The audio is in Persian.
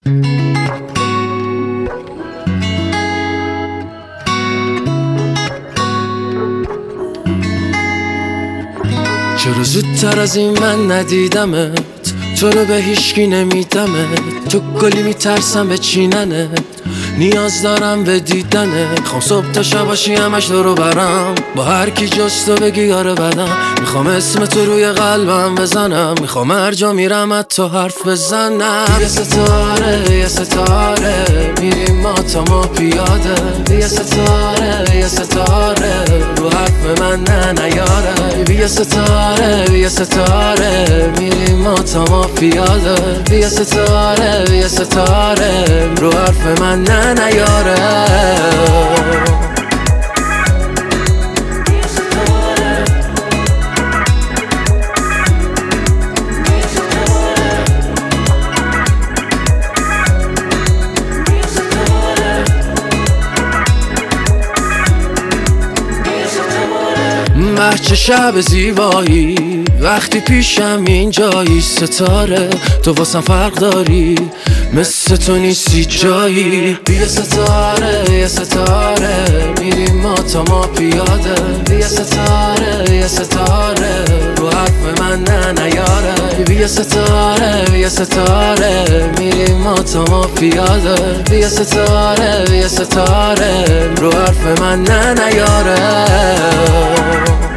چرا زودتر از این من ندیدمت، تو رو به هیچکی نمیدمت. تو گلی میترسم به چیننت، نیاز دارم به دیدنت. میخوام صبح تا شب باشی همش دورو برم، با هر کی جز تو بگی آره بدم. میخوام اسم تو روی قلبم بزنم، میخوام هر جا میرم از تو حرف بزنم. یه ستاره یه ستاره میریم ما تا ما پیاده. یه ستاره یه ستاره رو حرف من نیاره. یه ستاره یه ستاره میریم ما تا ما پیاده. یه ستاره یه ستاره رو حرف من نیاره. چه شب زیبایی وقتی پیشم اینجایی. ستاره تو واسم فرق داری، مثل تو نیستی جایی. یه ستاره یه ستاره میریم ما تا ما پیاده. یه ستاره یه ستاره رو حرف من نیاره. یه ستاره یه ستاره میریم ما تا ما پیاده. یه ستاره یه ستاره رو حرف من نیاره.